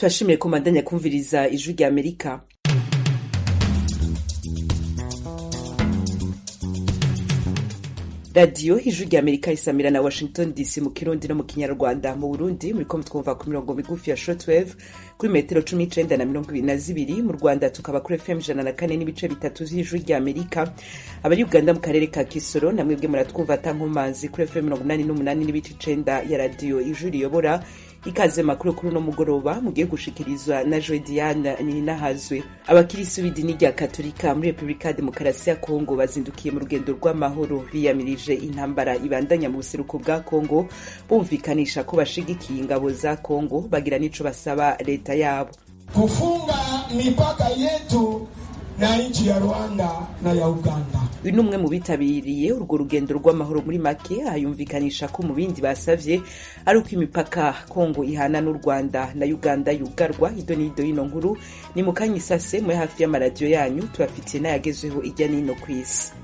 Turashimiye ko mandanya kumviriza ijwi rya Amerika. Radio ijwi rya Amerika isamira na Washington DC mu Kirundi no mu Kinyarwanda. Mu Burundi muriko mutwumva ku mirongo migufi ya shortwave kuri metero 19 na 22, mu Rwanda tukaba kuri FM 104 n'ibice bitatu z'ijwi rya Amerika. Abari Uganda mu karere ka Kisoro namwe bwe muratwumva tankomanzi kuri FM 88 n'ibice 9 ya radio ijwi riyobora. Ikaze makuru kuri no mugoroba mugiye gushikirizwa na Joy Diane Ninahazwe. Abakirisi b'idini rya Katolika muri Republika Demokarasi ya Kongo bazindukiye mu rugendo rw'amahoro biyamirije intambara ibandanya mu buseruko bwa Kongo, bumvikanisha ko bashigikiye ingabo za Kongo bagira nico basaba leta yabo. Kufunga mipaka yetu na nchi ya Rwanda na ya Uganda. Uyu numwe mu bitabiriye urwo rugendo rw'amahoro muri make ayumvikanisha ko mu bindi basavye ari uko imipaka Kongo ihana n'u Rwanda na Uganda yugarwa. Idonido y'ino nkuru ni mu kanyisase muri hafi y'amaradiyo yanyu tubafitiye n'ayagezweho ijya n'ino kw'isi.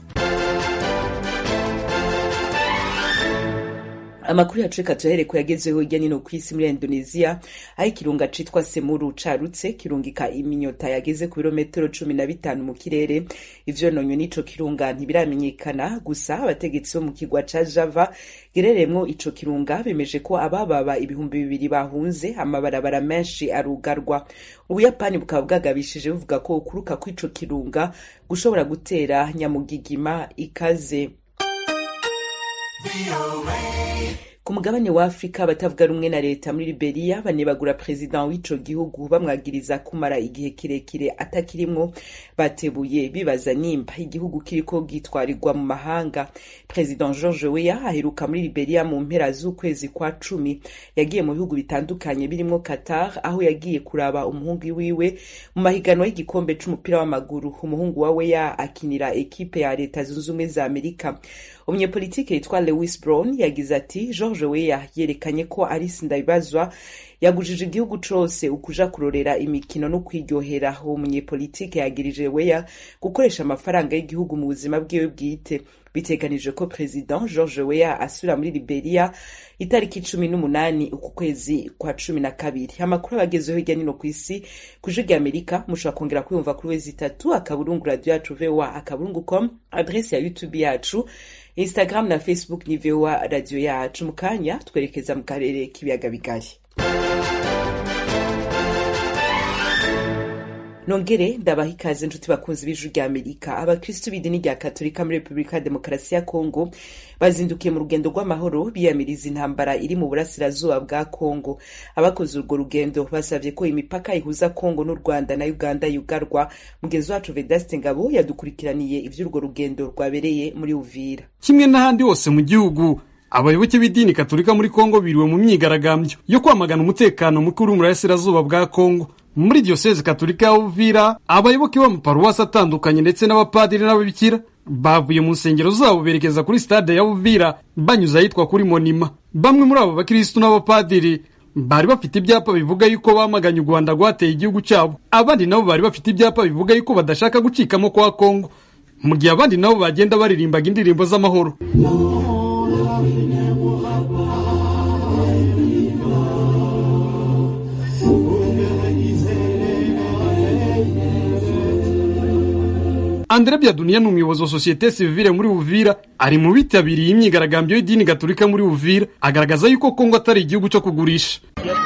Amakuru yacu reka tuhere ko yagezeho ijya nino kw'isi muri Indonesia, aho ikirunga citwa Semeru carutse kirungika iminyota yageze ku birometero 15 mu kirere. Ivyononye n'ico kirunga ntibiramenyekana, gusa abategetsi bo mu kigwa ca Java gereremwo ico kirunga bemeje ko abababa 2,000 bahunze, amabarabara menshi arugarwa. Ubuyapani bukaba bwagabishije buvuga ko ukuruka kw'ico kirunga gushobora gutera nyamugigima ikaze. Ku mugabane wa Afrika abatavuga rumwe na leta muri Liberia banebagura president w'ico gihugu bamwagiriza kumara igihe kirekire atakirimwo, batebuye bibaza nimba igihugu kiriko gitwarirwa mu mahanga. President George Weah aheruka muri Liberia mu mpera z'ukwezi kwa 10, yagiye mu bihugu bitandukanye birimo Qatar, aho yagiye kuraba umuhungu wiwe mu mahiganwa y'igikombe c'umupira w'amaguru. Umuhungu wa Weah akinira ekipe ya leta zunze ubumwe za Amerika. Umunyepolitike yitwa Lewis Brown yagize ati George Weah yerekanye ko ari sindabibazwa, yagujije igihugu cose ukuja kurorera imikino no kwiryohera. Uwo munyepolitike yagirije Weah gukoresha amafaranga y'igihugu mu buzima bwiwe bwite. Biteganije ko President George Weah asubira muri Liberia itariki 18 uku kwezi kwa 12. Amakuru abagezeho hirya nino kw'isi kuje rya Amerika mushobora kongera kuyumva kuri wezi 3 akaburungu radio yacu voa.com, adresse ya YouTube yacu, Instagram na Facebook ni VOA radio yacu. Mukanya twerekeza mu karere k'ibiyaga bigari. Nongere ndabaha ikaze nshuti bakunzi b'ijwi rya Amerika. Abakristo b'idini rya Katolika muri Republika Demokarasi ya Kongo bazindukiye mu rugendo rw'amahoro biyamiriza intambara iri mu burasirazuba bwa Kongo. Abakoze urwo rugendo basavye ko imipaka ihuza Kongo n'u Rwanda na Uganda yugarwa. Mugenzi wacu Vedaste Ngabo yadukurikiraniye ivy'urwo rugendo rwabereye muri Uvira. Kimwe n'ahandi hose mu gihugu, abayoboke b'idini Katolika muri Kongo biriwe mu myigaragambyo yo kwamagana umutekano mukuru mu burasirazuba bwa Kongo. Muri diocese Katolika ya Uvira, abayoboke b'amaparuwasi atandukanye ndetse n'abapadiri n'ababikira bavuye mu nsengero zabo berekeza kuri stade ya Uvira banyuze ahitwa kuri Monima. Bamwe muri abo bakristo n'abapadiri bari bafite ibyapa bivuga yuko bamaganye u Rwanda rwateye igihugu cyabo. Abandi nabo bari bafite ibyapa bivuga yuko badashaka gucikamo kwa Kongo, mu gihe abandi nabo bagenda baririmbaga indirimbo z'amahoro. Andre Biadunia ni umuyobozi wa societe civile muri Uvira, ari mu bitabiriye imyigaragambyo y'idini Gatolika muri Uvira, agaragaza yuko Kongo atari igihugu cyo kugurisha.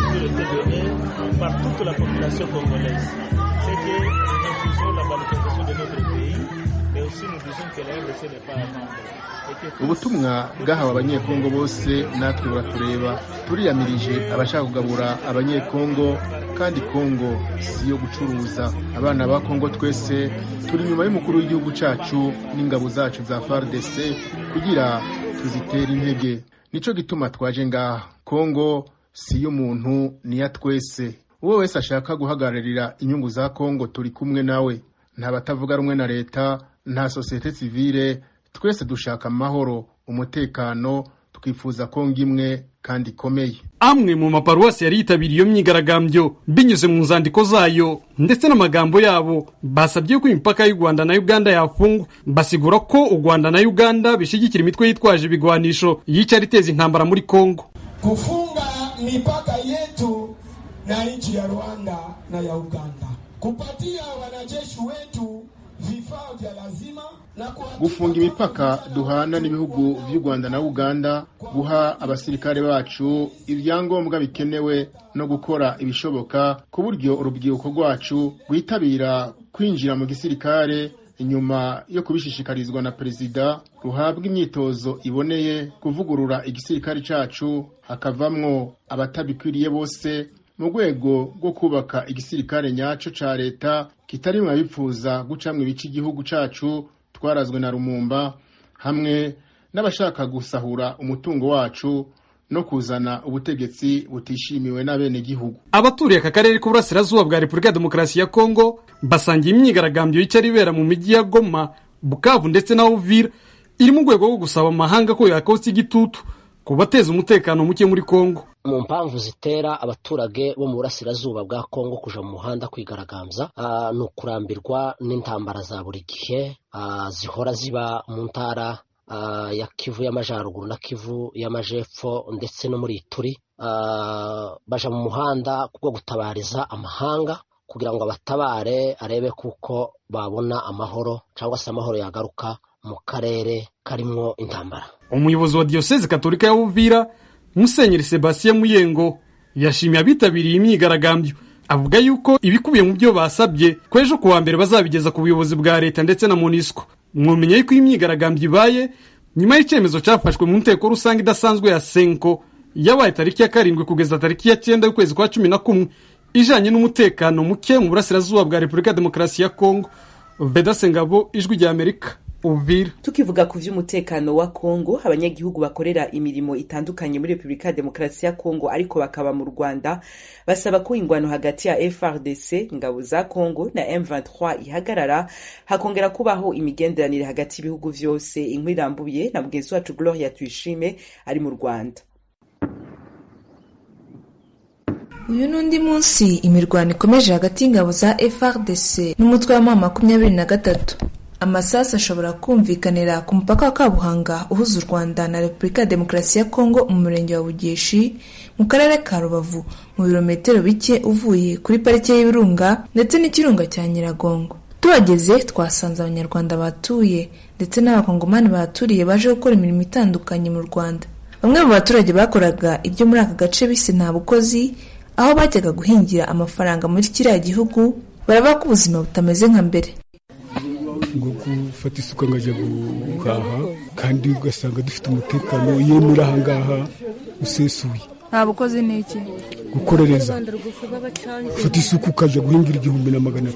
Ubutumwa bwahawe abanyekongo bose natwe buratureba. Turiyamirije abashaka kugabura abanyekongo, kandi Kongo si yo gucuruza. Abana ba Kongo twese turi nyuma y'umukuru w'igihugu cacu n'ingabo zacu za FARDC kugira tuzitere intege. Nico gituma twaje ngaha. Kongo si yo muntu ni ya twese. Uwo wese ashaka guhagararira inyungu za Kongo turi kumwe nawe. Nta batavuga rumwe na leta, nta societe civile, twese dushaka amahoro, umutekano, twifuza Kongo imwe kandi ikomeye. Amwe mu maparuwasi yari yitabiriye iyo myigaragambyo binyuze mu nzandiko zayo ndetse n'amagambo yabo basabye ko imipaka y'u Rwanda na Uganda yafungwa. Basigura ko u Rwanda na Uganda bishigikira imitwe yitwaje ibigwanisho yica riteza intambara muri Kongo. Kufunga mipaka yetu na nchi ya Rwanda na ya Uganda, kupatia wanajeshi wetu vifaa vya lazima na gufunga imipaka duhana n'ibihugu by'u Rwanda na Uganda, guha abasirikare bacu ibyangombwa bikenewe no gukora ibishoboka ku buryo urubyiruko rwacu rwitabira kwinjira mu gisirikare inyuma yo kubishishikarizwa na perezida, ruhabwa imyitozo iboneye kuvugurura igisirikare cacu hakavamwo abatabikwiriye bose mu rwego rwo kubaka igisirikare nyaco ca leta kitari mu bipfuza gucamwe ibice igihugu cacu twarazwe na Rumumba, hamwe n'abashaka gusahura umutungo wacu no kuzana ubutegetsi butishimiwe n'abene gihugu. Abaturiye aka karere k'uburasirazuba bwa Repubulika ya Demokarasi ya Kongo basangiye imyigaragambyo y'icari bera mu miji ya Goma, Bukavu ndetse na Uvira iri mu rwego rwo gusaba amahanga ko yakotsa igitutu kubateza umutekano muke muri Kongo. Mu mpamvu zitera abaturage bo mu burasirazuba bwa Kongo kuja mu muhanda kwigaragambya no kurambirwa n'intambara za buri gihe zihora ziba mu ntara ya Kivu y'Amajyaruguru na Kivu y'Amajepfo ndetse no muri Ituri. Baja mu muhanda kubwo gutabariza amahanga kugira ngo abatabare arebe kuko babona amahoro cyangwa se amahoro yagaruka mu karere karimwo intambara. Umuyobozi wa Diocese Katolika ya Uvira Musenyeri Sebastien Muyengo yashimiye abitabiriye imyigaragambyo, avuga yuko ibikubiye mu byo basabye kwejo kuwa mbere bazabigeza ku buyobozi bwa leta ndetse na MONUSCO. Mwumenye yuko imyigaragambyo ibaye nyuma y'icyemezo cyafashwe mu nteko rusange idasanzwe ya Senko yabaye tariki ya 7 kugeza tariki ya 9 y'ukwezi kwa 11 ijanye n'umutekano muke mu burasirazuba bwa Repubulika ya Demokarasi ya Kongo. Vedaste Ngabo, Ijwi rya Amerika, Uvira. Tukivuga ku vy'umutekano wa Kongo, abanyagihugu bakorera imirimo itandukanye muri Repubulika ya Demokarasi ya Kongo ariko bakaba mu Rwanda basaba ko ingwano hagati ya FARDC ngabo za Kongo na M23 ihagarara, hakongera kubaho imigenderanire hagati y'ibihugu vyose. Inkuru irambuye na mugenzi wacu Gloria Tuyishime ari mu Rwanda. Uyu nundi munsi imirwano ikomeje hagati y'ingabo za FARDC n'umutwe wa M23. Amasasa ashobora kumvikanira ku mupaka wa Kabuhanga uhuza u Rwanda na Repubulika ya Demokarasi ya Kongo mu murenge wa Bugeshi mu karere ka Rubavu, mu birometero bike uvuye kuri parike y'Ibirunga ndetse n'ikirunga cya Nyiragongo. Tuhageze twasanze abanyarwanda batuye ndetse n'abakongomani baturiye baje gukora imirimo itandukanye mu Rwanda. Bamwe mu baturage bakoraga ibyo muri aka gace bise nta bukozi, aho bajyaga guhingira amafaranga muri kiriya gihugu, baravuga ko ubuzima butameze nka mbere. Ngo gufata isuka ngaje guhaha kandi ugasanga dufite umutekano iyo muri aha ngaha usesuye. Nta bukozi n'iki? Gukorereza. Gufata isuka ukaje guhingira 1500.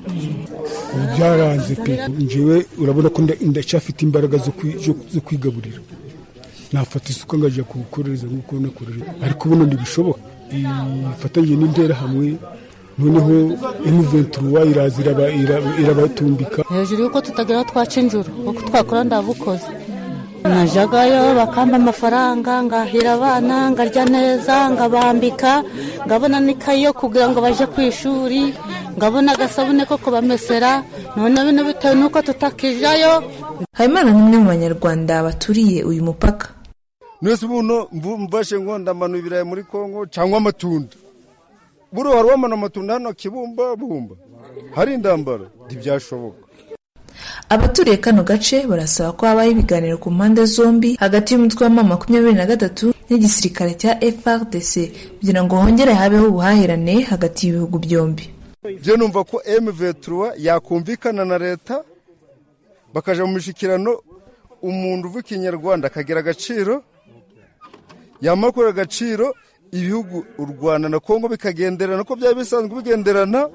Byaranze pe. Njewe urabona ko ndacyafite imbaraga zo kwigaburira. Nafata isuka ngaje gukorereza nk'uko nakorera. Ariko buno ndibishoboka. Ifatanye n'indera hamwe noneho M23 irazira irabatumbika hejuru yuko tutagira twaca injuru uko twakora ndabukoze. Najagayo bakamba amafaranga ngahira abana ngarya neza ngabambika ngabona nikayo kugira ngo baje ku ishuri ngabona agasabune ko kubamesera none bino bitewe nuko tutakijayo. Habimana n'umwe mu banyarwanda baturiye uyu mupaka. Nese buno mvashe ngo ndamanu ibirayi muri Kongo cyangwa amatunda. Buro harwamana amatunda hano Kibumba Bumba. Hari indambara ntibyashoboka. Abaturiye kano gace barasaba ko habaho ibiganiro ku mpande zombi hagati y'umutwe wa M23 n'igisirikare cya FARDC kugira ngo hongere habeho ubuhahirane hagati y'ibihugu byombi. Je numva ko M23 yakumvikana na leta bakaja mu mishikirano, umuntu uvuga Kinyarwanda akagira agaciro, yamakora agaciro, ibihugu u Rwanda na Kongo bikagenderana ko byaba bisanzwe bigenderana.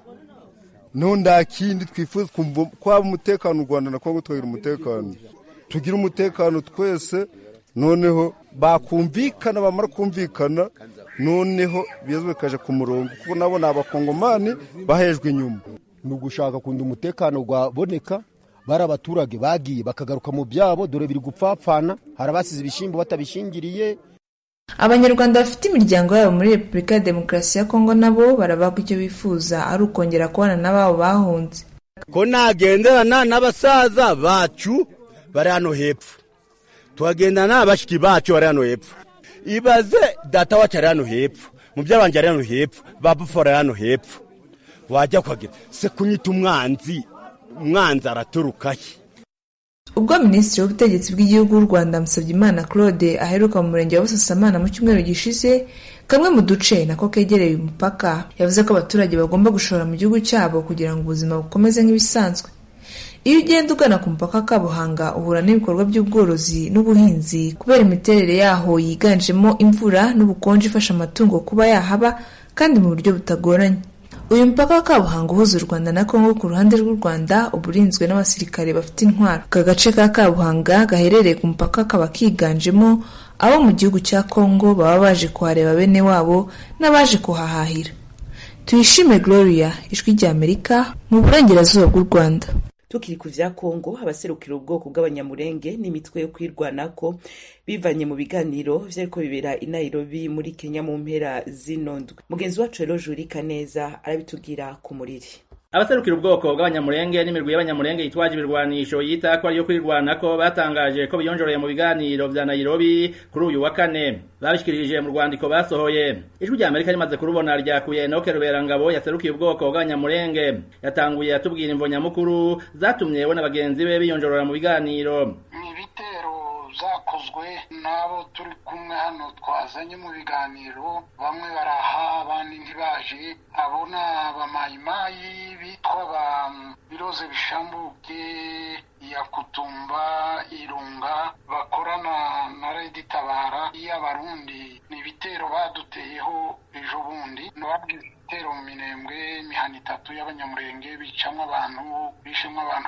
Nonda kindi twifuza kwaba umutekano u Rwanda na Kongo twagira umutekano, tugira umutekano twese, noneho bakumvikana, bamara kumvikana noneho bizwe kaje ku murongo kuko nabo n'abakongomani bahejwe inyuma. Nugushaka kundi umutekano gwaboneka, bara abaturage bagiye bakagaruka mu byabo, dore biri gupfapfana, harabasize ibishimbo batabishingiriye. Abanyarwanda bafite imiryango yabo muri Repubulika ya Demokarasi ya Kongo nabo baravuga icyo bifuza ari ukongera kubana n'ababo bahunze. Ko nagenderana n'abasaza bacu bari hano hepfo, tuhagendana n'abashiki bacu bari hano hepfo. Ibaze data wacu ari hano hepfo, mu by'abanje ari hano hepfo babufora hano hepfo wajya kwagira se kunyita umwanzi araturukaye. ubwo minisitiri w'ubutegetsi bw'igihugu w'u Rwanda Musabyimana Claude aheruka mu murenge wa Busasamana mu cyumweru gishize kamwe mu duce nako kegereye umupaka yavuze ko abaturage bagomba gushora mu gihugu cyabo kugira ngo ubuzima bukomeze nk'ibisanzwe. Iyo ugenda ugana ku mupaka wa Kabuhanga uhura n'ibikorwa by'ubworozi n'ubuhinzi kubera imiterere yaho yiganjemo imvura n'ubukonje ifasha amatungo kuba yahaba kandi mu buryo butagoranye. Uyu mupaka wa Kabuhanga uhuza u Rwanda na Kongo ku ruhande rw'u Rwanda uburinzwe n'abasirikare bafite intwaro. Aka gace ka Kabuhanga gaherereye ku mupaka kaba kiganjemo abo mu gihugu cya Kongo baba baje kuhareba bene wabo n'abaje kuhahahira. Tuyishime Gloria, Ijwi ry'Amerika mu burengerazuba bw'u Rwanda. Tukiri ku vya Kongo abaserukira ubwoko bw'abanyamurenge n'imitwe yo kwirwanako bivanye mu biganiro vyariko bibera i Nairobi muri Kenya mu mpera zino ndwi. Mugenzi wacu rero Juri Kaneza arabitugira ku muriri. Abaserukira ubwoko bw'abanyamurenge n'imirwi y'abanyamurenge yitwaje ibirwanisho yita ko ariyo kwirwanako batangaje ko biyonjoreye mu biganiro vya Nairobi kuri uyu wa kane. Babishikirije mu rwandiko basohoye. Ijwi ry'Amerika rimaze kurubona ryakuye Enoke Ruberangabo yaserukiye ubwoko bw'abanyamurenge. Yatanguye atubwira imvo nyamukuru zatumye we n'abagenzi be biyonjorora mu biganiro. Ibitero zakozwe nabo turi kumwe hano twazanye mu biganiro, bamwe baraha abandi ntibaje, abona abamayimayi bitwa ba Biroze Bishambuke ya Kutumba Irunga bakorana na Redi Tabara y'Abarundi. Ni ibitero baduteyeho ejo bundi nababwiye ibitero mu Minembwe imihana 3 y'abanyamurenge bicamwe abantu bishimwe abantu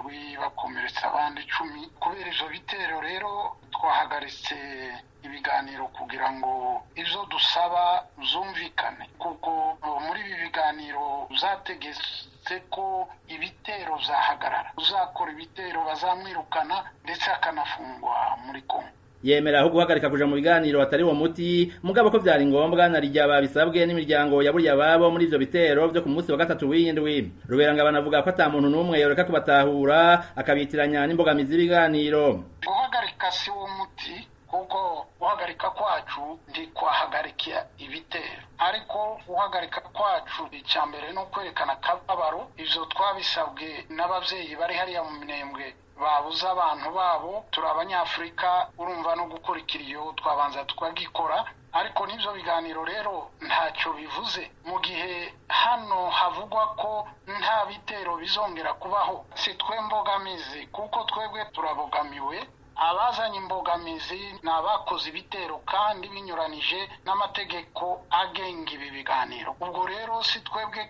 7 bakomeretsa abandi 10. Kubera ivyo bitero rero twahagaritse ibiganiro kugira ngo ivyo dusaba zumvikane, kuko muri ibi biganiro zategetse ko ibitero zahagarara, uzakora ibitero bazamwirukana ndetse akanafungwa muri Kongo. Yemera aho guhagarika kuja mu biganiro atari wo muti, mugabo ko vyari ngombwa narijya babisabwe n'imiryango yaburiye ababo muri ivyo bitero vyo ku munsi wa 3 w'indwi. Ruberangabo avuga ko ata muntu n'umwe yoreka kubatahura akabitiranya n'imbogamizi y'ibiganiro. Guhagarika si wo muti, kuko guhagarika kwacu ndi kwahagarika ibitero, ariko guhagarika kwacu icyambere no kwerekana kababaro. Ivyo twabisabwe n'abavyeyi bari hariya mu Minembwe babuza abantu babo, turi Abanyafrika, urumva no gukurikira iyo twabanza tukagikora. Ariko n'ivyo biganiro rero ntacyo bivuze mu gihe hano havugwa ko nta bitero bizongera kubaho. Si twe mbogamizi, kuko twebwe turabogamiwe. Abazanye imbogamizi ni abakoze ibitero kandi binyuranije n'amategeko agenga ibi biganiro. Ubwo rero si twebwe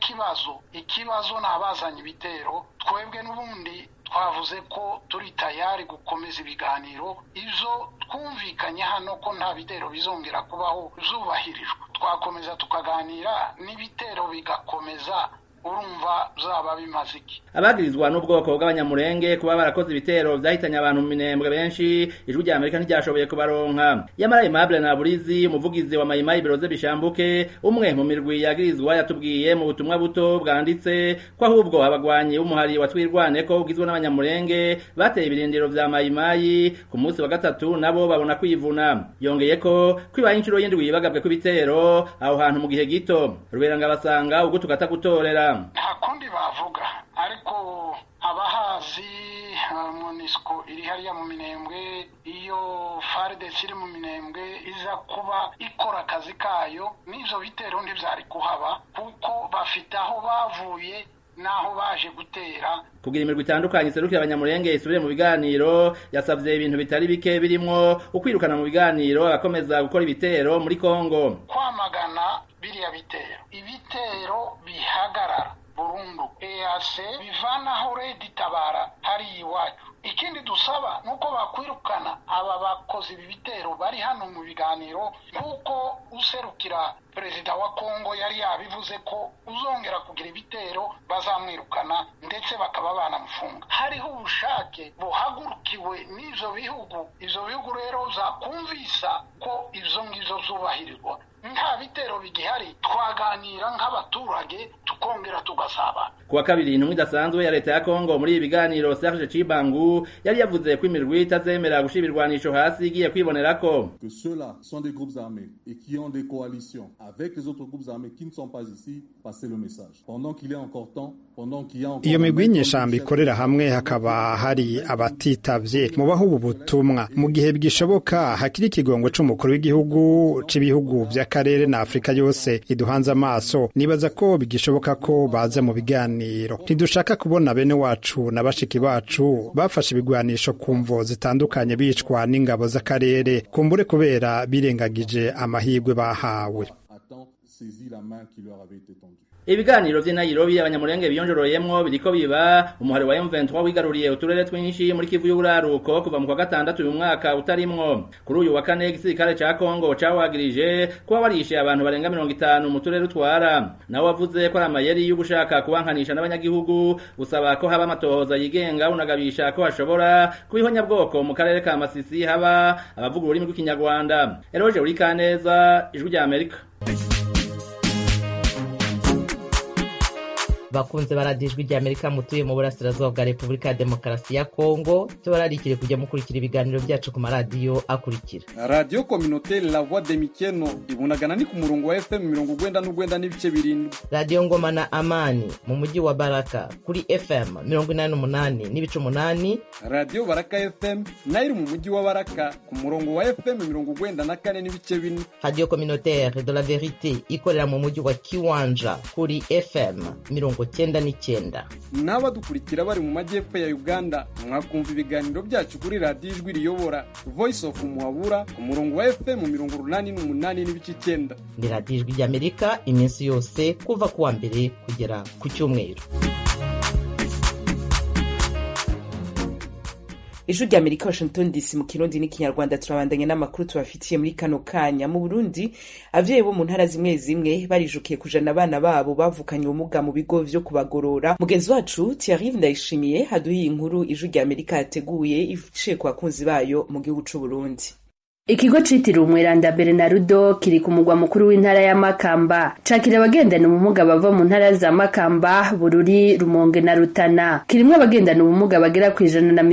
ikibazo ni abazanye ibitero. Twebwe n'ubundi twavuze ko turi tayari gukomeza ibiganiro, ivyo twumvikanye hano ko nta bitero bizongera kubaho zubahirijwe. Twakomeza tukaganira n'ibitero bigakomeza, urumva zaba bimaze iki? Abagirizwa n'ubwoko bw'abanyamurenge kuba barakoze ibitero vyahitanye abantu mu Minembwe benshi, Ijwi ry'Amerika ntiryashoboye kubaronka. Yamara Aimable Naburizi, umuvugizi wa Mayimayi Biroze Bishambuke, umwe mu mirwi yagirizwa, yatubwiye mu butumwa buto bwanditse ko ahubwo abagwanyi b'umuhari wa Twirwaneko ugizwe n'abanyamurenge bateye ibirindiro vya Mayimayi ku munsi wa 3 nabo babona kwivuna. Yongeye ko kwibaye inshuro y'indwi bagabwe kw'ibitero aho hantu mu gihe gito. Ruberanga basanga ubwo tukata gutorera nta kundi bavuga, ariko abahazi MONUSCO iri hariya mu Minembwe, iyo FARDC iri mu Minembwe iza kuba ikora akazi kayo, n'ivyo bitero ntivyari kuhaba, kuko bafite aho bavuye naho baje gutera. Kugira imirwi itandukanye iserukira abanyamurenge isubire mu biganiro, yasavye ibintu bitari bike birimwo ukwirukana mu biganiro agakomeza gukora ibitero muri Kongo. Kwamagana biriya ibitero bihagarara burundu. EAC bivanaho Redi Tabara hari iwacu. Ikindi dusaba nuko bakwirukana aba bakozi ibitero bari hano mu biganiro, kuko userukira Perezida wa Kongo yari yabivuze ko uzongera kugira ibitero bazamwirukana ndetse bakaba banamufunga. Hariho ubushake buhagurukiwe n'ivyo bihugu. Ivyo bihugu rero zakumvisa ko ivyo ngivyo zubahirizwa. nta bitero bigihari twaganira nk'abaturage tukongera tugasabana. Kuwa kabiri intumwa idasanzwe ya leta ya Kongo muri ibi biganiro Serge Cibangu yari yavuze ko imirwi itazemera gushira ibirwanisho hasi igiye kwibonerako que ceux-là sont des groupes armés et qui ont des coalitions avec les autres groupes armés qui ne sont pas ici, passer le message pendant qu'il est encore temps, pendant qu'il y a encore iyo migwi nyeshamba ikorera hamwe hakaba hari abatitavye mu baho ubu butumwa mu gihe bwishoboka hakiri ikigongo c'umukuru w'igihugu c'ibihugu vy'akarere na Afrika yose iduhanze amaso nibaza ko bigishoboka ko baza mu biganiro ntidushaka kubona bene wacu na bashiki bacu bafashe ibigwanisho ku mvo zitandukanye bicwa n'ingabo z'akarere kumbure kubera birengagije amahirwe bahawe. Ibiganiro vy'i Nairobi abanyamurenge biyonjoroyemwo biriko biba umuhari wa M23 wigaruriye uturere twinshi muri Kivu y'Uburaruko kuva mu kwa gatandatu uyu mwaka utarimwo. Kuri uyu wa kane igisirikare ca Kongo cawagirije kuba warishe abantu barenga 50 mu turere utwara. Nawe wavuze ko ari amayeri y'ugushaka kubankanisha n'abanyagihugu usaba ko haba amatohoza yigenga unagabisha ko hashobora kubihonya bwoko mu karere ka Masisi haba abavuga ururimi rw'ikinyarwanda. Eroje uri Kaneza, Ijwi rya Amerika. Bakunze baradijwe rya Amerika mutuye mu burasirazuba bwa Repubulika ya Demokarasi ya Kongo tubararikire kujya mukurikira ibiganiro byacu ku maradiyo akurikira. Radio Communautaire La Voix de Mikeno ibunagana ni ku murongo wa FM 99 n'ibice birindwi. Radio Ngoma na Amani mu mujyi wa Baraka kuri FM 88 n'ibice 8. Radio Baraka FM nayo mu mujyi wa Baraka ku murongo wa FM 94 n'ibice 4. Radio Communautaire de la Vérité ikorera mu mujyi wa Kiwanja kuri FM 99. N'abadukurikira bari mu majyepfo ya Uganda mwakumva ibiganiro byacu kuri radio Ijwi riyobora Voice of Muhabura ku murongo wa FM 88 n'ibice 9. Ni radio Ijwi rya Amerika iminsi yose kuva kuwa mbere kugera ku cyumweru. Ijwi rya Amerika Washington DC mu Kirundi n'ikinyarwanda turabandanya n'amakuru tubafitiye muri kano kanya. Mu Burundi avyeyi bo mu ntara zimwe zimwe barijukiye kujana abana babo bavukanye ubumuga mu bigo vyo kubagorora. Mugenzi wacu Thierry Ndayishimiye haduye inkuru Ijwi rya Amerika yateguye iciye ku bakunzi bayo mu gihugu c'u Burundi. Ikigo citiriwe Umweranda Bernardo kiri ku mugwa mukuru w'intara ya Makamba cakira abagendana ubumuga bava mu ntara za Makamba, Bururi, Rumonge na Rutana. Kirimwe abagendana ubumuga bagera ku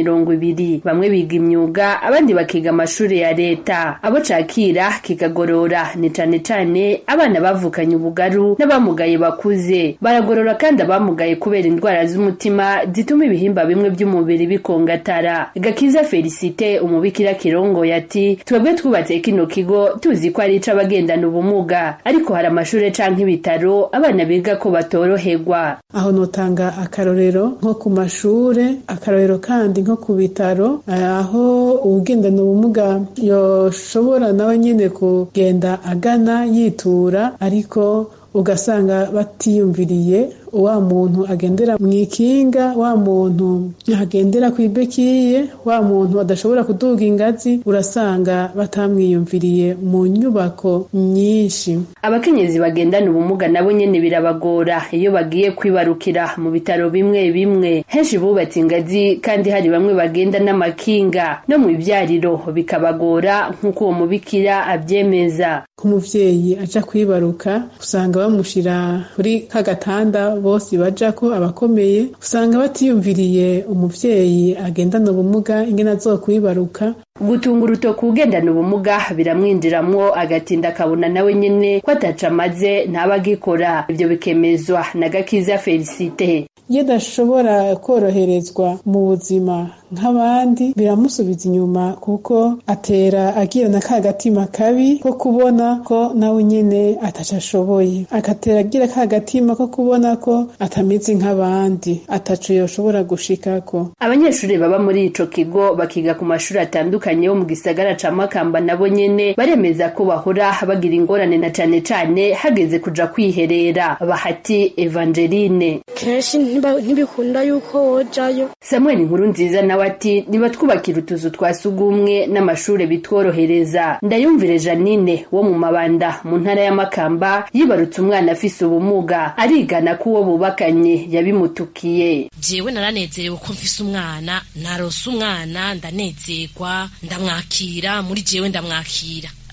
120, bamwe biga imyuga abandi bakiga amashuri ya leta. Abo cakira kikagorora ni cane cane abana bavukanye ubugaru n'abamugaye bakuze. Baragorora kandi abamugaye kubera indwara z'umutima zituma ibihimba bimwe by'umubiri bikongatara. Gakiza Felicite umubikira Kirongo yati twubatse kino kigo tuzi ko ari c'abagendana ubumuga ariko hari amashure canke ibitaro abana biga ko batoroherwa. Aho notanga akarorero nko ku mashure, akarorero kandi nko ku bitaro aho ugendana ubumuga yoshobora nawe nyene kugenda agana yitura ariko ugasanga batiyumviriye wa muntu agendera mwikinga, wa muntu agendera kwibekiye, wa muntu adashobora kuduga ingazi, urasanga batamwiyumviriye mu nyubako nyinshi. Abakenyezi bagendana ubumuga nabo nyene birabagora iyo bagiye kwibarukira mu bitaro bimwe bimwe. Henshi bubatse ingazi kandi hari bamwe bagenda n'amakinga no mu ivyariro bikabagora nk'uko uwo mubikira avyemeza. Ku muvyeyi aja kwibaruka usanga bamushira kuri kagatanda bose bajako abakomeye, usanga batiyumviriye umuvyeyi agendana ubumuga ingene azokwibaruka. Gutunga urutoki ugendana ubumuga biramwinjiramwo agatinda akabona nawe nyene ko ataca amaze ntabagikora. Ivyo bikemezwa na Gakiza Felicite. Iyo adashobora koroherezwa mu buzima nk'abandi biramusubiza inyuma kuko atera agira na kagatima kabi ko kubona ko nawe nyene ataca ashoboye, agatera agira kagatima ko kubona ko atameze nk'abandi, ataco yoshobora gushikako. Abanyeshuri baba muri ico kigo bakiga ku mashuri atandukanye yo mu gisagara ca Makamba nabo nyene baremeza ko bahora bagira ingorane na cane cane hageze kuja kwiherera. Bahati Evangeline kenshi ntibikunda yuko wojayo. Samuel Nkurunziza nawe ati niba twubakira utuzu twa sugumwe n'amashure bitworohereza. Ndayumvire Janine wo mu Mabanda mu ntara ya Makamba yibarutse umwana afise ubumuga arigana ko uwo bubakanye yabimutukiye. Jewe naranezerewe ko mfise umwana, narose umwana ndanezerwa, ndamwakira muri jewe ndamwakira.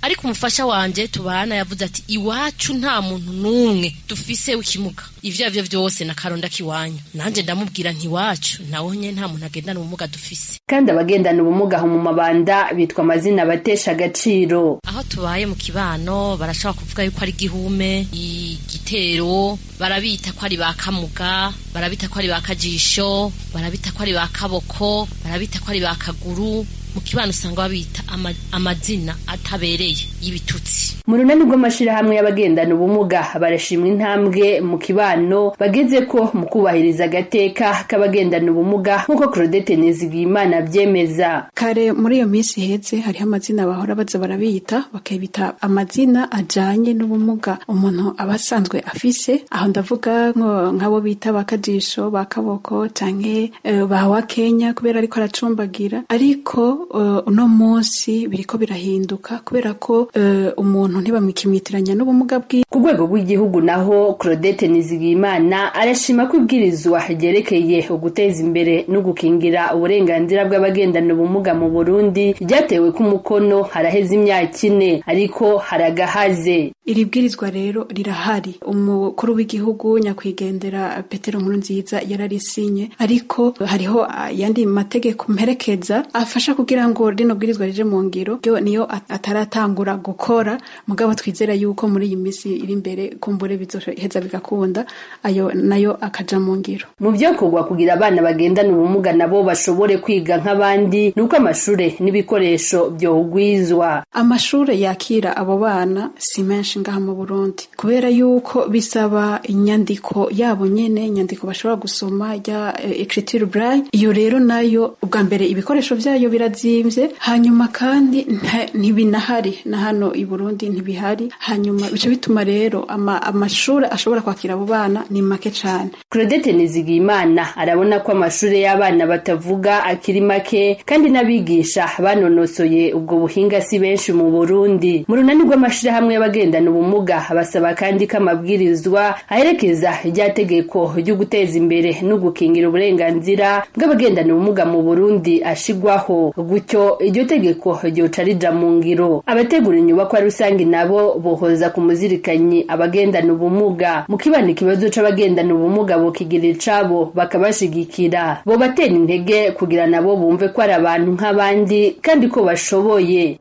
ariko umufasha wanje tubana yavuze ati iwacu nta muntu numwe dufise w'ikimuga ivyo avyo vyose na karonda kiwanyu nanje ndamubwira nti wacu nawonye nta muntu agendana ubumuga dufise. Kandi abagendana ubumuga mu mabanda bitwa amazina batesha agaciro. Aho tubaye mu kibano barashaka kuvuga yuko ari gihume igitero barabita ko ari bakamuga barabita ko ari bakajisho barabita ko ari bakaboko barabita ko ari bakaguru mu kibano usanga babita amazina atabereye y'ibitutsi. Mu runani rw'amashirahamwe y'abagendana ubumuga barashimwa intambwe mu kibano bageze ko mu kubahiriza agateka k'abagendana ubumuga nk'uko Claudette Nizigiyimana byemeza. Kare muri iyo minsi heze hariho amazina bahora baza barabita bakabita amazina ajanye n'ubumuga umuntu abasanzwe afise, aho ndavuga nk'abo bita bakajisho bakaboko canke bawa Kenya kubera ariko aracumbagira, ariko uno munsi biriko birahinduka kubera ko umuntu ntibamwikimitiranya n'ubumuga bwi. Ku rwego rw'igihugu naho Claudette Nizigiyimana arashima ko ibwirizwa ryerekeye uguteza imbere no gukingira uburenganzira bw'abagendana ubumuga mu Burundi ryatewe ku mukono haraheze imyaka 4 ariko haragahaze. Iri bwirizwa rero rirahari, umukuru w'igihugu nyakwigendera Petero Nkurunziza yararisinye, ariko hariho yandi mategeko mperekeza afasha kugira ngo rino bwirizwa rije mu ngiro ryo niyo ataratangura gukora, mugabo twizera yuko muri iyi misi iri imbere kumbure bizoheza bigakunda ayo nayo akaja mu ngiro. Mu byo kugwa kugira abana bagendana ubumuga nabo bashobore kwiga nk'abandi nuko amashure n'ibikoresho byohugwizwa. Amashure yakira abo bana si menshi ngaha mu Burundi kubera yuko bisaba inyandiko yabo nyene, inyandiko bashobora gusoma ya écriture braille. Iyo rero nayo ubwa mbere ibikoresho vyayo birazimvye, hanyuma kandi ntibinahari na hano i Burundi ntibihari, hanyuma bice bituma rero amashure ashobora kwakira abo bana ni make cane. Claudette Nizigiyimana arabona ko amashure y'abana batavuga akiri make kandi n'abigisha banonosoye ubwo buhinga si benshi mu Burundi. Mu runani rw'amashirahamwe y'abagendana ubumuga basaba kandi ko amabwirizwa aherekeza ryategeko ryo guteza imbere no gukingira uburenganzira bw'abagendana ubumuga mu Burundi ashigwaho, gutyo iryo tegeko ryoca rija mu ngiro. Abategura inyubako rusangi nabo bohoza ku muzirikanyi abagendana ubumuga mu kibana ikibazo c'abagendana ubumuga bokigira icabo bakabashigikira, bo batera intege kugira nabo bumve ko ari abantu nk'abandi kandi ko bashoboye.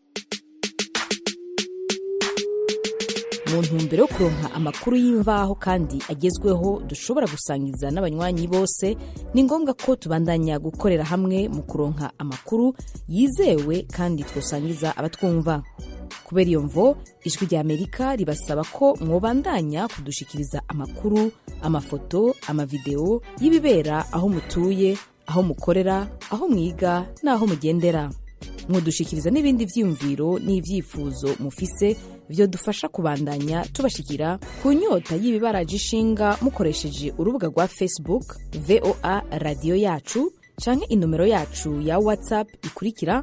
Mu ntumbero yo kuronka amakuru y'imvaho kandi agezweho dushobora gusangiza n'abanywanyi bose, ni ngombwa ko tubandanya gukorera hamwe mu kuronka amakuru yizewe kandi twosangiza abatwumva. Kubera iyo mvo ijwi rya Amerika ribasaba ko mwobandanya kudushikiriza amakuru, amafoto, amavideo y'ibibera aho mutuye, aho mukorera, aho mwiga n'aho mugendera. Mwodushikiriza n'ibindi vyiyumviro n'ivyifuzo mufise vyo dufasha kubandanya tubashikira ku nyota y'ibibaraje ishinga mukoresheje urubuga rwa Facebook VOA Radio Yacu canke inomero yacu ya WhatsApp ikurikira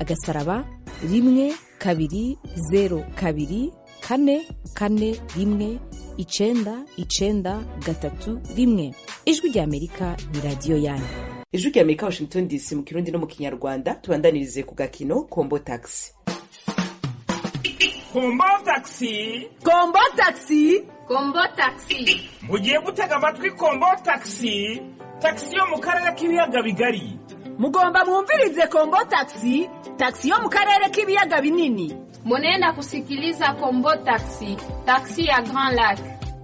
*1kabiri*024241 Ijwi rya Amerika ni radio yanyu. Ijwi rya Amerika Washington DC mu Kirundi no mu Kinyarwanda. Tubandanirize ku gakino Kombo Taxi. Kombo Taxi, Kombo Taxi, Kombo Taxi. Mugiye gutega amatwi Kombo Taxi, taxi yo mu karere k'ibiyaga bigari. Mugomba mwumvirize Kombo Taxi, taxi yo mu karere k'ibiyaga binini. Munenda kusikiliza Kombo Taxi, taxi ya Grand Lac.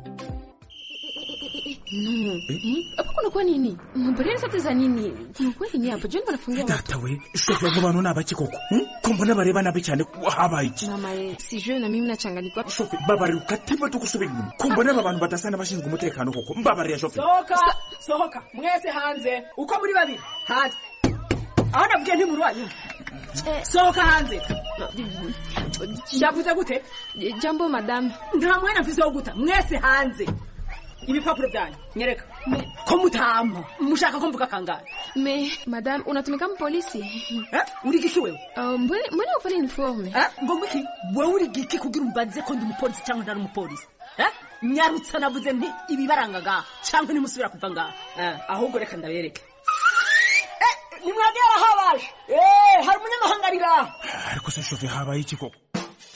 Hapo kuna kwa nini? Mbona sote za nini? Kuna kwa nini hapo? Jeni wanafungia watu. Data we, shofu ya goma nuna abachi koko. Kumbona bareba nabi cyane haba iki. Mama si je na mimi nachanganyikwa. Shofu babari ukatiba tukusubira inyuma. Kumbona abantu badasana bashinzwe umutekano koko. Mbabari ya shofu. Sohoka, mwese hanze. Uko muri babiri? Hanze. Aho navuge nti muri wanyu. Sohoka hanze. Yavuze gute? Jambo madam. Nta mwana mfise wo guta. Mwese hanze. Ibipapuro byanyu nyereka ko mutampa mushaka ko mvuga kangahe. Madam unatumika mu polisi? Uri giki wewe? Mbona ufanye uniforme? Ngo ngiki wewe uri giki kugira umbaze ko ndi mu polisi cyangwa ndari mu polisi? Nyarutsa navuze nti ibibarangaga cyangwa ni musubira kuva ngaha. Ahubwo reka ndabereke. Nimwagera habaje. Hari umunyamahanga rira. Ariko se shofe habaye iki koko?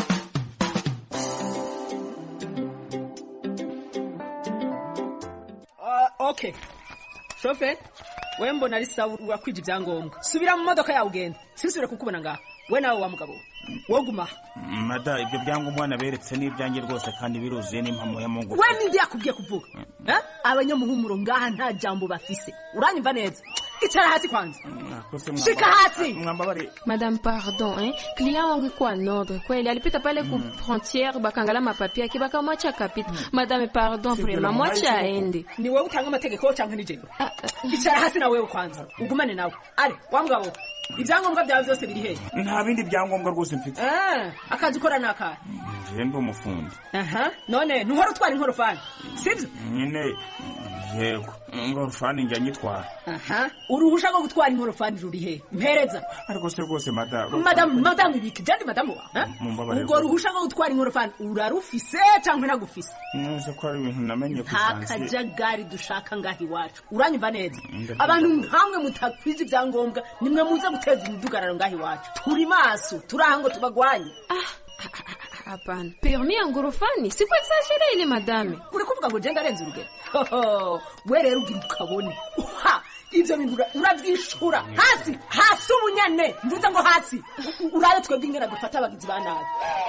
okay shofe we mbona ari sawa urakwije ibyangombwa subira mu modoka yawe ugenda sinsubire kukubona ngaha we nawe wa mugabo woguma mada ibyo byangombwa naberetse n'ibyanjye rwose kandi biruzuye n'impamo ya Mungu we nindi yakubwiye kuvuga abanyamuhumuro ngaha nta jambo bafise uranyumva neza icara hasi kwanza shika hasi Madame pardon client wangu kwa nordre kweli alipita pale ku frontière bakangala mapapia kibaka mwacha kapita Madame pardon vraiment mwacha aende ni wewe utanga amategeko cyangwa ni jego icara hasi na wewe kwanza ugumane nawe ale wa mugabo ibyangombwa byawe byose biri hehe nta bindi byangombwa rwose mfite akazi ukora naka je ndo umufundi none ntuhora utwara inkorofani sibyo nyine yego inkorofani njya nyitwara uruhusha rwo gutwara inkorofani ruri hehe mpereza ariko se rwose madame ibiki jandi madame ubwo ruhusha rwo gutwara inkorofani urarufise cyangwa ntagufise nose ko ari ibintu namenye kusanzwe akajagari dushaka ngahi wacu uranyumva neza abantu nkamwe mutakwije ibyangombwa nimwe muze guteza umudugararo ngahi wacu turi maso turahango tubagwanye hapana permis ya ngorofani si kwa exagere ile madame uri kuvuga ngo jenga arenze urugero we rero ugira ukabone ibyo bintu urabyishura hasi ubunyane mvuze ngo hasi uraye twebwe ingena dufata abagizi ba nabi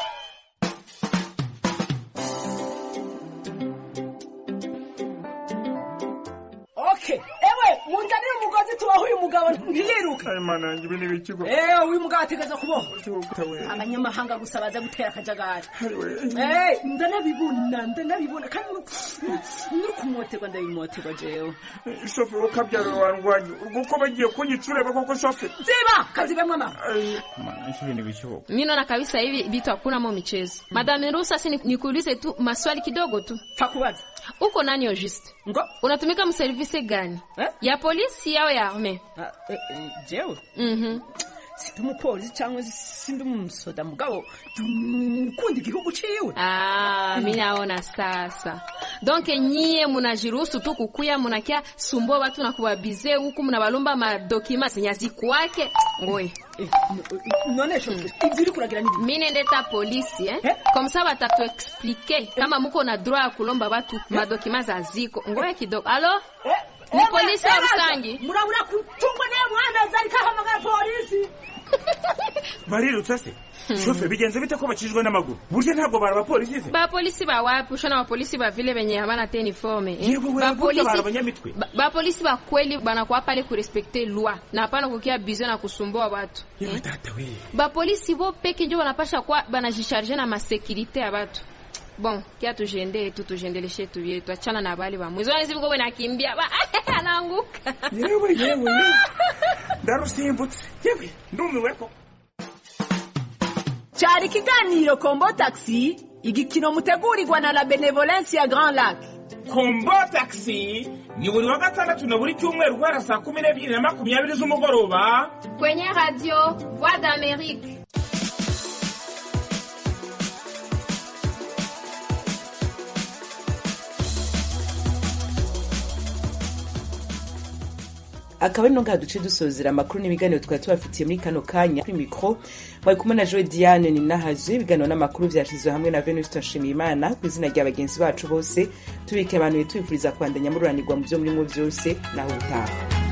okay ewe munganire umugozi tubaho uyu mugabo ntiyiruka Imana yanjye ibintu bikigo uyu mugabo ategeza kuboha abanyamahanga gusa baza gutera akajagari ndanabibona kandi nuri kumwoterwa ndabimoterwa jewe shofe ukabyara warwanye uko bagiye kunyicureba koko shofe ziba kazibemwe mama ibintu bikigo mimi naona kabisa hivi vitu hakuna mo michezo Madame Rusa si nikuulize tu maswali kidogo tu fakubaza uko nani au juste unatumika mservice gani ya polisi au ya arme jewe sindi umupolisi cyangwa sindi umusoda mugabo ukunda igihugu ciwe mimi naona sasa donc nyie munajiruhusu tu kukuya munakia sumbo watu na kuwabize huku mnabalomba madokima senyazi kwake ngoye none sho ibiri kuragira nibi mimi nendeta polisi comme ça batatu expliquer kama muko na droit ya kulomba watu madokima za ziko ngoye kidogo alo ni polisi ya Rusangi murabura kutungwa naye mwana zarika hamagara polisi barirutse se shofe bigenze bite ko bakijwe n'amaguru burya ntabwo baraba polisi se ba polisi ba wapi ushana ba polisi ba vile benye habana tena uniforme ba polisi ba kweli banakuwa pale ku respecter loi na hapana kukia bizo na kusumbua watu ba polisi bo peke ndio wanapasha kwa banajicharger na masécurité ya watu bon kia tujendeleshe tu achana na bali ba mwizo hizi bwo nakimbia ba anaanguka yewe ndarusimbutse yewe ndumiweko cyari kiganiro Kombo Taxi igikino mutegurirwa na la Benevolence ya Grand Lac Kombo Taxi ni buri wa gatandatu na buri cyumweru guhera saa 12:20 z'umugoroba kwenye radio Voix d'Amérique. akaba ari no ngaha duce dusozera amakuru n'ibiganiro twari tubafitiye muri kano kanya kuri mikro mwari kumwe na Joe Diane ni nahaje ibiganiro n'amakuru byashizwe hamwe na Venuste Nshimiyimana ku izina rya bagenzi bacu bose tubike abantu bitwifuriza kwandanya mururanirwa mu byo murimo byose naho utaha.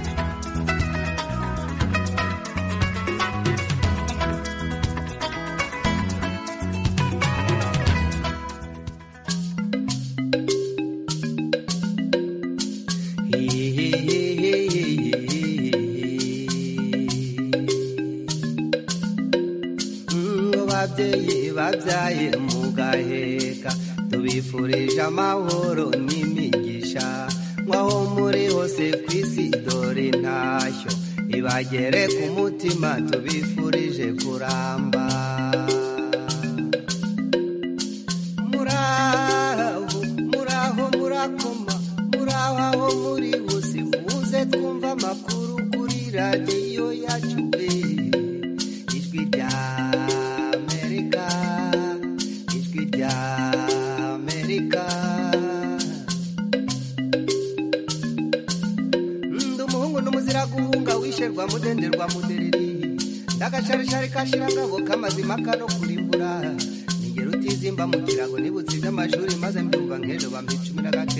babyaye mugaheka tubifurije amahoro n'imigisha mwaho muri hose kw'isi dore ntashyo ibagere ku mutima tubifurije kuramba muraho murakoma muraho aho muri hose muze twumva amakuru kuri radiyo yacu ijwi rya Amerika ndumuhungu n'umuzira guhunga wisherwa mudenderwa mudereri ndagacarishari kashirangabo kamazima kano kurimbura ningero utizimba mu kirago nibutse by'amashuri maze mbyumva nk'ejo bampa 10